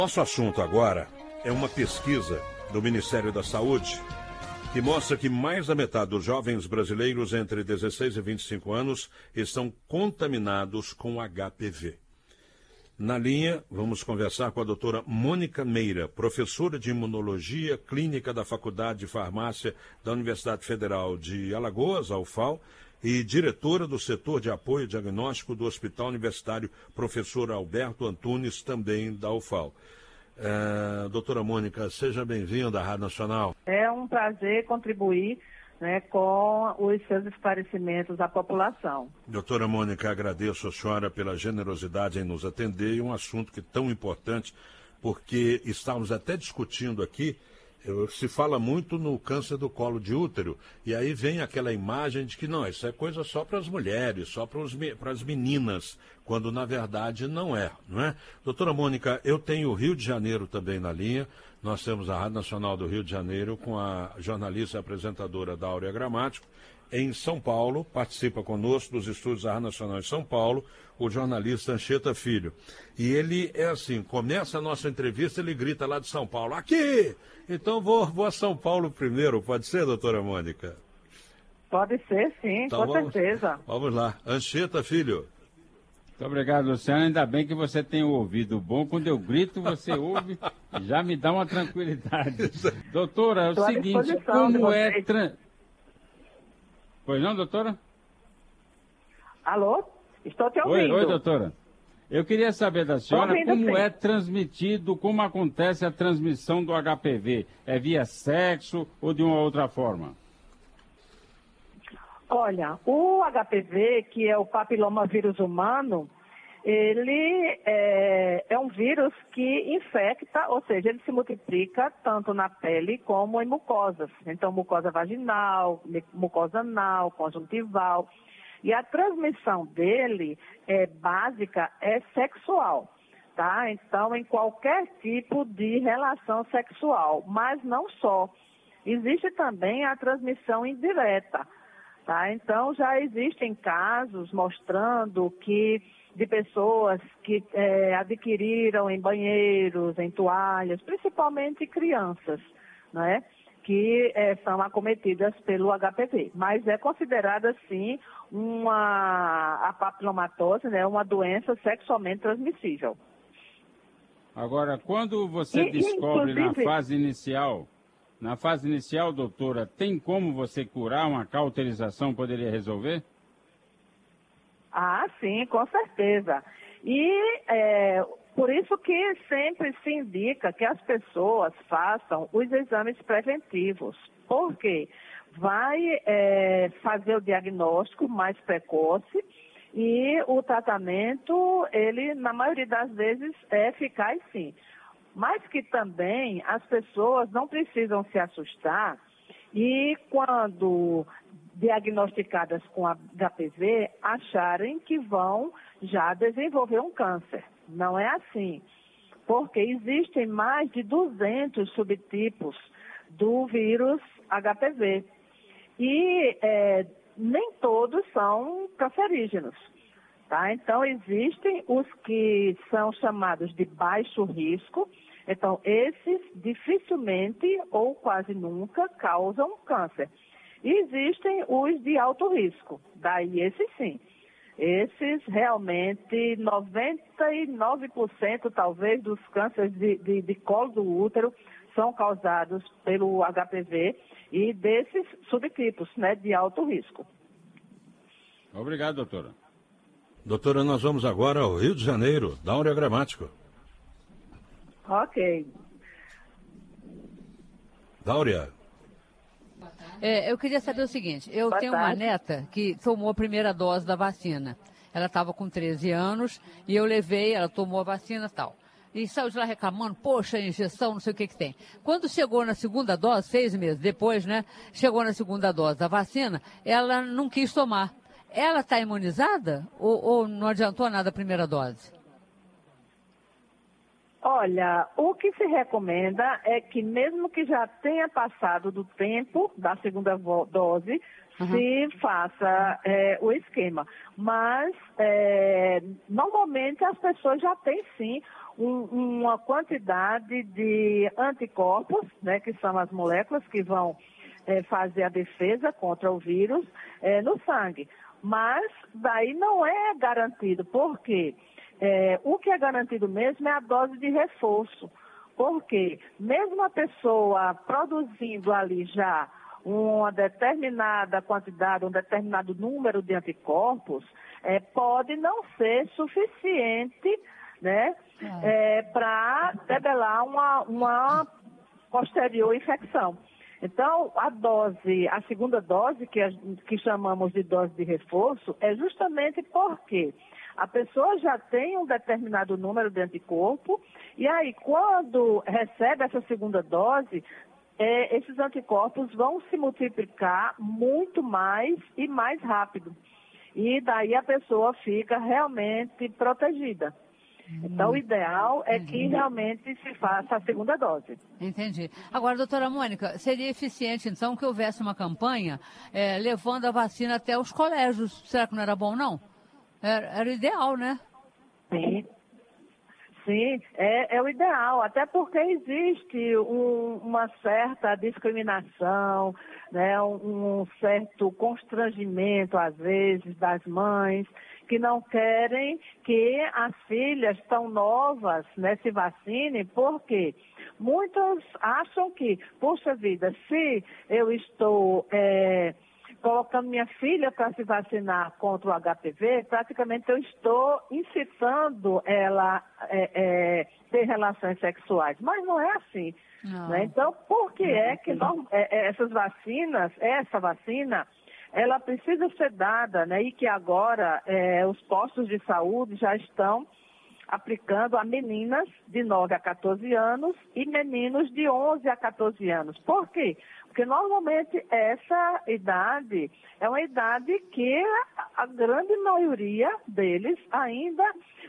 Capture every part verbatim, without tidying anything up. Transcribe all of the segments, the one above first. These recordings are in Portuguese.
Nosso assunto agora é uma pesquisa do Ministério da Saúde que mostra que mais da metade dos jovens brasileiros entre dezesseis e vinte e cinco anos estão contaminados com H P V. Na linha, vamos conversar com a doutora Mônica Meira, professora de Imunologia Clínica da Faculdade de Farmácia da Universidade Federal de Alagoas, a U F A L, e diretora do setor de apoio diagnóstico do Hospital Universitário Professor Alberto Antunes, também da U F A L. É, doutora Mônica, seja bem-vinda à Rádio Nacional. É um prazer contribuir, né, com os seus esclarecimentos à população. Doutora Mônica, agradeço a senhora pela generosidade em nos atender e um assunto que é tão importante, porque estávamos até discutindo aqui. Se fala muito no câncer do colo de útero, e aí vem aquela imagem de que não, isso é coisa só para as mulheres, só para as meninas, quando na verdade não é, não é? Doutora Mônica, eu tenho o Rio de Janeiro também na linha, nós temos a Rádio Nacional do Rio de Janeiro com a jornalista e apresentadora Dáurea Gramático. Em São Paulo, participa conosco dos estúdios da Rádio Nacional em São Paulo, o jornalista Anchieta Filho. E ele é assim, começa a nossa entrevista, ele grita lá de São Paulo, aqui! Então vou, vou a São Paulo primeiro, pode ser, doutora Mônica? Pode ser, sim, então, com vamos, certeza. Vamos lá, Anchieta Filho. Muito obrigado, Luciano. Ainda bem que você tem o ouvido bom. Quando eu grito, você ouve, já me dá uma tranquilidade. Doutora, é o Estou seguinte, como é... Tra... Pois não, doutora? Alô? Estou te ouvindo. Oi, oi, doutora. Eu queria saber da senhora ouvindo, como sim. é transmitido, como acontece a transmissão do H P V. É via sexo ou de uma outra forma? Olha, o H P V, que é o papilomavírus humano, ele é, é um vírus que infecta, ou seja, ele se multiplica tanto na pele como em mucosas. Então, mucosa vaginal, mucosa anal, conjuntival. E a transmissão dele, é, básica, é sexual, tá? Então, em qualquer tipo de relação sexual, mas não só. Existe também a transmissão indireta, tá? Então, já existem casos mostrando que de pessoas que é, adquiriram em banheiros, em toalhas, principalmente crianças, né, que é, são acometidas pelo H P V. Mas é considerada, sim, uma a papilomatose, né, uma doença sexualmente transmissível. Agora, quando você e, descobre inclusive... na fase inicial, na fase inicial, doutora, tem como você curar? Uma cauterização poderia resolver? Ah, sim, com certeza. E é, por isso que sempre se indica que as pessoas façam os exames preventivos. Por quê? Vai é, fazer o diagnóstico mais precoce e o tratamento, ele, na maioria das vezes, é eficaz sim. Mas que também as pessoas não precisam se assustar e quando diagnosticadas com H P V, acharem que vão já desenvolver um câncer. Não é assim, porque existem mais de duzentos subtipos do vírus H P V e é, nem todos são cancerígenos, tá? Então, existem os que são chamados de baixo risco. Então, esses dificilmente ou quase nunca causam câncer. E existem os de alto risco, daí esses sim. Esses realmente, noventa e nove por cento talvez dos cânceres de, de, de colo do útero são causados pelo H P V e desses subtipos, né, de alto risco. Obrigado, doutora. Doutora, nós vamos agora ao Rio de Janeiro, Dáurea Gramático. Ok. Dáurea. É, eu queria saber o seguinte, eu Boa tenho tarde. uma neta que tomou a primeira dose da vacina. Ela estava com treze anos e eu levei, ela tomou a vacina e tal. E saiu de lá reclamando, poxa, injeção, não sei o que que tem. Quando chegou na segunda dose, seis meses depois, né, chegou na segunda dose da vacina, ela não quis tomar. Ela está imunizada ou, ou não adiantou nada a primeira dose? Olha, o que se recomenda é que mesmo que já tenha passado do tempo da segunda dose, uhum. se faça é, o esquema. Mas, é, normalmente, as pessoas já têm, sim, um, uma quantidade de anticorpos, né, que são as moléculas que vão é, fazer a defesa contra o vírus é, no sangue. Mas daí não é garantido, porque é, o que é garantido mesmo é a dose de reforço. Porque mesmo a pessoa produzindo ali já uma determinada quantidade, um determinado número de anticorpos, é, pode não ser suficiente, né, é, para debelar uma, uma posterior infecção. Então, a dose, a segunda dose, que, a, que chamamos de dose de reforço, é justamente porque a pessoa já tem um determinado número de anticorpo, e aí, quando recebe essa segunda dose, é, esses anticorpos vão se multiplicar muito mais e mais rápido. E daí a pessoa fica realmente protegida. Então, o ideal é que realmente se faça a segunda dose. Entendi. Agora, doutora Mônica, seria eficiente, então, que houvesse uma campanha é, levando a vacina até os colégios. Será que não era bom, não? Era, era o ideal, né? Sim. Sim, é, é o ideal, até porque existe um, uma certa discriminação, né, um, um certo constrangimento, às vezes, das mães, que não querem que as filhas tão novas, né, se vacinem, porque muitos acham que, puxa vida, se eu estou é, colocando minha filha para se vacinar contra o H P V, praticamente eu estou incitando ela é, é, ter relações sexuais. Mas não é assim. Né? Então, por que é que não, é, essas vacinas, essa vacina, ela precisa ser dada, né? E que agora é, os postos de saúde já estão aplicando a meninas de nove a quatorze anos e meninos de onze a quatorze anos. Por quê? Porque normalmente essa idade é uma idade que a grande maioria deles ainda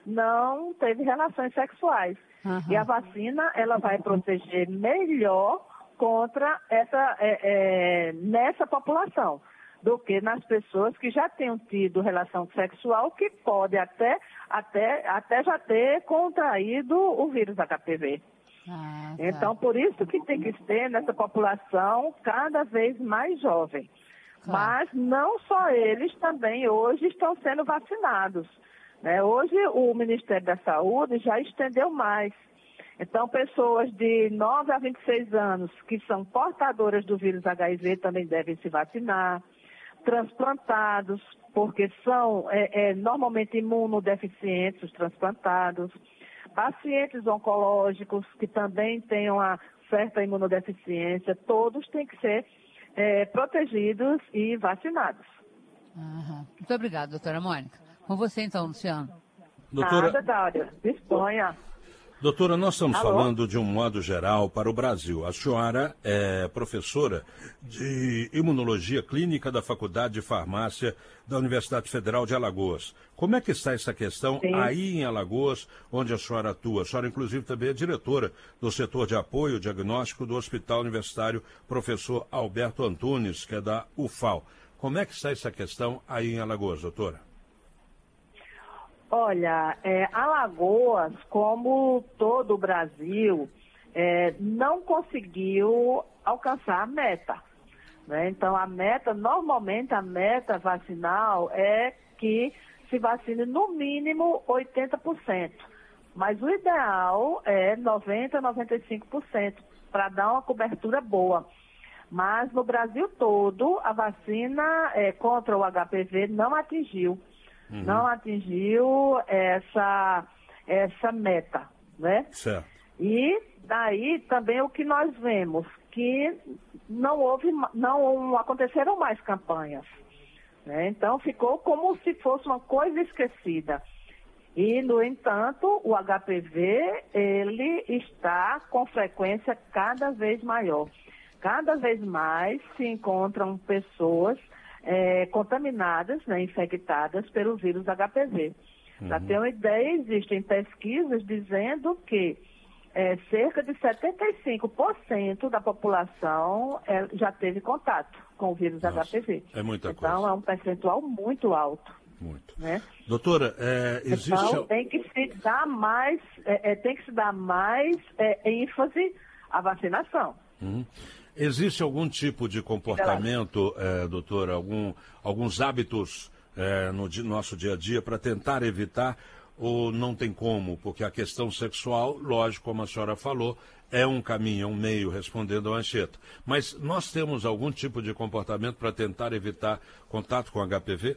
não teve relações sexuais. Uhum. E a vacina, ela vai proteger melhor contra essa, é, é, nessa população do que nas pessoas que já tenham tido relação sexual, que pode até, até, até já ter contraído o vírus H P V. Ah, tá. Então, por isso que tem que ter nessa população cada vez mais jovem. Claro. Mas não só eles também hoje estão sendo vacinados. Né? Hoje o Ministério da Saúde já estendeu mais. Então, pessoas de nove a vinte e seis anos que são portadoras do vírus H I V também devem se vacinar. Transplantados, porque são é, é, normalmente imunodeficientes, os transplantados. Pacientes oncológicos que também têm uma certa imunodeficiência, todos têm que ser é, protegidos e vacinados. Uhum. Muito obrigada, doutora Mônica. Com você então, Luciano. Doutora... Nada, Dália. Disponha. Doutora, nós estamos Alô? falando de um modo geral para o Brasil. A senhora é professora de Imunologia Clínica da Faculdade de Farmácia da Universidade Federal de Alagoas. Como é que está essa questão Sim. aí em Alagoas, onde a senhora atua? A senhora, inclusive, também é diretora do setor de apoio diagnóstico do Hospital Universitário Professor Alberto Antunes, que é da U F A L. Como é que está essa questão aí em Alagoas, doutora? Olha, é, Alagoas, como todo o Brasil, é, não conseguiu alcançar a meta. Né? Então, a meta, normalmente a meta vacinal é que se vacine no mínimo oitenta por cento. Mas o ideal é noventa por cento, noventa e cinco por cento, para dar uma cobertura boa. Mas no Brasil todo, a vacina é, contra o H P V não atingiu. Uhum. Não atingiu essa, essa meta, né? Certo. E daí também o que nós vemos, que não houve, não aconteceram mais campanhas. Né? Então ficou como se fosse uma coisa esquecida. E, no entanto, o H P V, ele está com frequência cada vez maior. Cada vez mais se encontram pessoas É, contaminadas, né, infectadas pelo vírus H P V. Uhum. Para ter uma ideia, existem pesquisas dizendo que é, cerca de setenta e cinco por cento da população é, já teve contato com o vírus Nossa, H P V. É muita então, coisa. é um percentual muito alto. Muito. Né? Doutora, é, existe... Então, tem que se dar mais, é, é, tem que se dar mais é, ênfase à vacinação. Uhum. Existe algum tipo de comportamento, é, doutora, algum, alguns hábitos é, no di- nosso dia a dia para tentar evitar, ou não tem como? Porque a questão sexual, lógico, como a senhora falou, é um caminho, é um meio, respondendo ao Anchieta. Mas nós temos algum tipo de comportamento para tentar evitar contato com H P V?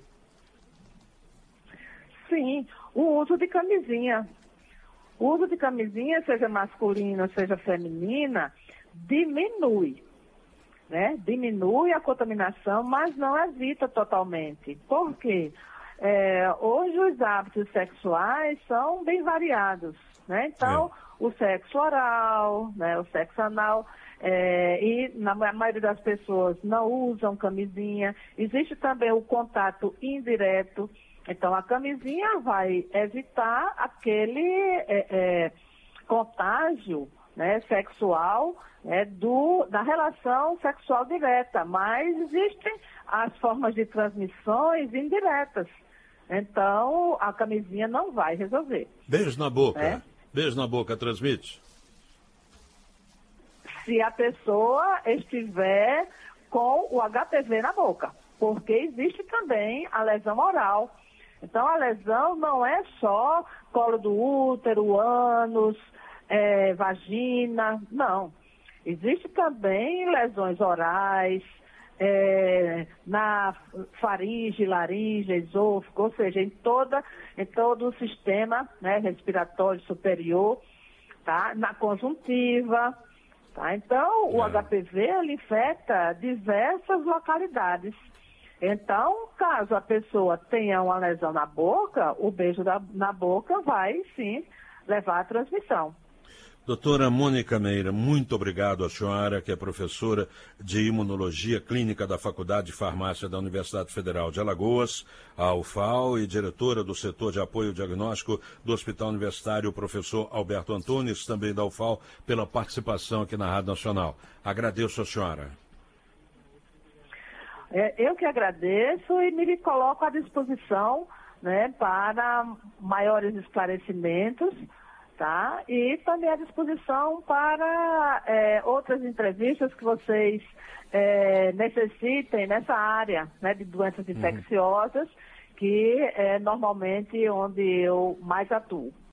Sim, o uso de camisinha. O uso de camisinha, seja masculina, seja feminina, diminui, né? Diminui a contaminação, mas não evita totalmente. Por quê? É, hoje os hábitos sexuais são bem variados, né? Então, é. o sexo oral, né? O sexo anal, é, e na maioria das pessoas não usam camisinha. Existe também o contato indireto. Então, a camisinha vai evitar aquele é, é, contágio, né, sexual, né, do, da relação sexual direta, mas existem as formas de transmissões indiretas. Então, a camisinha não vai resolver. Beijo na boca. Né? Beijo na boca transmite? Se a pessoa estiver com o H P V na boca, porque existe também a lesão oral. Então, a lesão não é só colo do útero, ânus, é, vagina, não. Existe também lesões orais, é, na faringe, laringe, esôfago, ou seja, em, toda, em todo o sistema, né, respiratório superior, tá? Na conjuntiva. Tá? Então, o é. H P V ele infecta diversas localidades. Então, caso a pessoa tenha uma lesão na boca, o beijo da, na boca vai, sim, levar à transmissão. Doutora Mônica Meira, muito obrigado à senhora, que é professora de Imunologia Clínica da Faculdade de Farmácia da Universidade Federal de Alagoas, a U F A L, e diretora do setor de apoio ao diagnóstico do Hospital Universitário, o professor Alberto Antunes, também da U F A L, pela participação aqui na Rádio Nacional. Agradeço à senhora. É, eu que agradeço e me coloco à disposição, né, para maiores esclarecimentos, tá? E também à disposição para é, outras entrevistas que vocês é, necessitem nessa área, né, de doenças infecciosas, uhum. que é normalmente onde eu mais atuo.